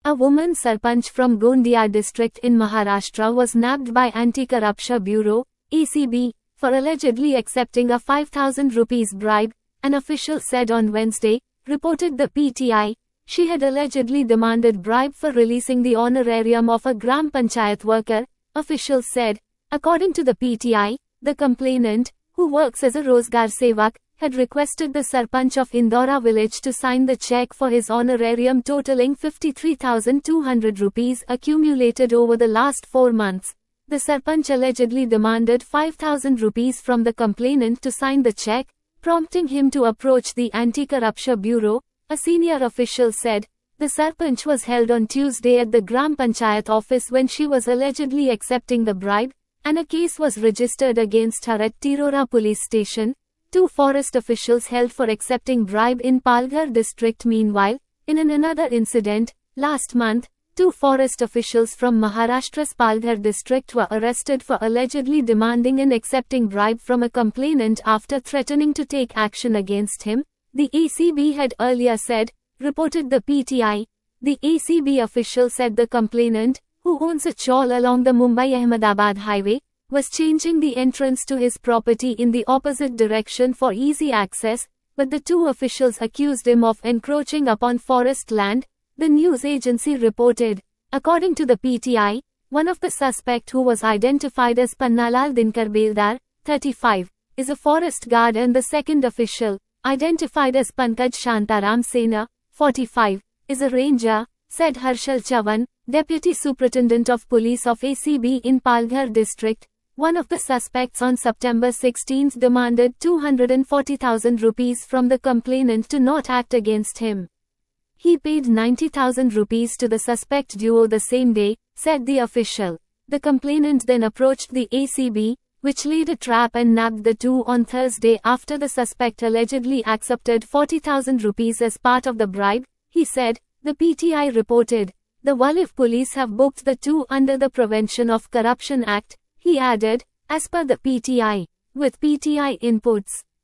A woman Sarpanch from Gondia district in Maharashtra was nabbed by Anti-Corruption Bureau, ACB, for allegedly accepting a 5,000 rupees bribe, an official said on Wednesday, reported the PTI. She had allegedly demanded bribe for releasing the honorarium of a Gram Panchayat worker, officials said. According to the PTI, the complainant, who works as a Rozgar Sevak, had requested the Sarpanch of Indora village to sign the check for his honorarium totaling 53,200 rupees accumulated over the last 4 months. The Sarpanch allegedly demanded 5,000 rupees from the complainant to sign the check, prompting him to approach the Anti-Corruption Bureau, a senior official said. The Sarpanch was held on Tuesday at the Gram Panchayat office when she was allegedly accepting the bribe, and a case was registered against her at Tirora police station. 2 forest officials held for accepting bribe in Palghar district. Meanwhile, in another incident, last month, 2 forest officials from Maharashtra's Palghar district were arrested for allegedly demanding and accepting bribe from a complainant after threatening to take action against him, the ACB had earlier said, reported the PTI. The ACB official said the complainant, who owns a chawl along the Mumbai-Ahmedabad highway, was changing the entrance to his property in the opposite direction for easy access, but the 2 officials accused him of encroaching upon forest land, the news agency reported. According to the PTI, one of the suspect, who was identified as Pannalal Dinkar Beldar, 35, is a forest guard, and the second official, identified as Pankaj Shantaram Sena, 45, is a ranger, said Harshal Chavan, Deputy Superintendent of Police of ACB in Palghar district. One of the suspects on September 16 demanded 240,000 rupees from the complainant to not act against him. He paid 90,000 rupees to the suspect duo the same day, said the official. The complainant then approached the ACB, which laid a trap and nabbed the 2 on Thursday after the suspect allegedly accepted 40,000 rupees as part of the bribe, he said, the PTI reported. The Walif police have booked the 2 under the Prevention of Corruption Act, he added, as per the PTI. With PTI inputs.